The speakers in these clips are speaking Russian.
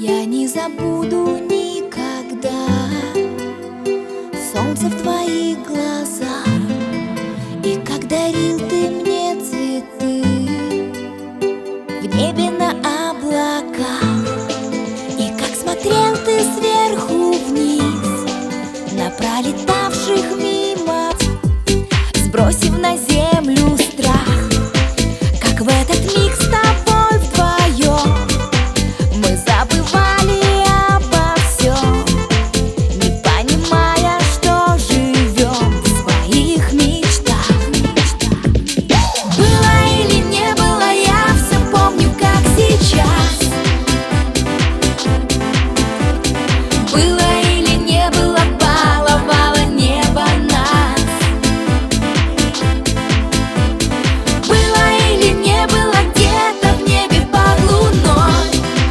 Я не забуду никогда солнце в твоих глазах, и как дарил ты мне цветы в небе на облаках, и как смотрел ты сверху вниз на пролетавших мимо, сбросив на землю страх. Как в этот миг с тобой вдвоем мы забывали обо всем, не понимая, что живем в своих мечтах. Было или не было, я все помню, как сейчас. Было или не было, баловало небо нас. Было или не было, где-то в небе под луной.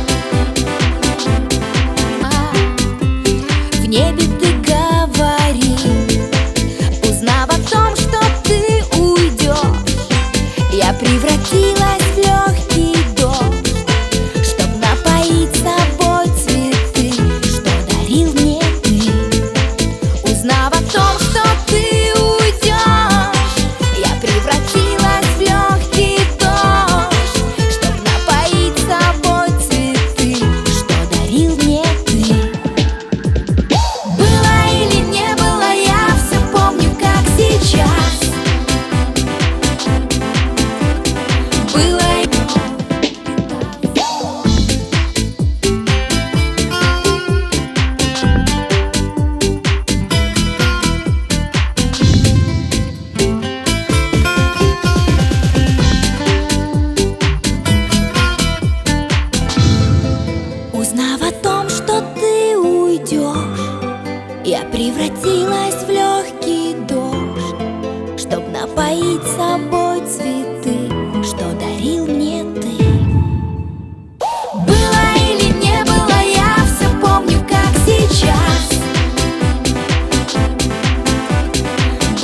В небе ты говорил, узнав о том, что ты уйдешь, я превратилась в легкий дождь, чтоб напоить собой цветы, что дарил мне ты. Узнав о том, что ты уйдешь, я превратилась в легкий дождь, чтоб напоить собой цветы, что дарил мне ты. Было или не было, я все помню, как сейчас. Было Узнав о том, что ты уйдешь, я превратилась в легкий дождь, чтоб напоить собой цветы, что дарил